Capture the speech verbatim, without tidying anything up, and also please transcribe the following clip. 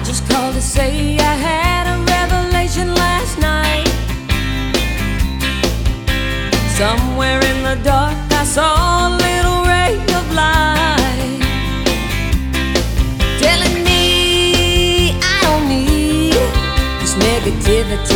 just called to say I had a revelation last night. Somewhere in the dark I saw a little ray of light, telling me I don't need this negativity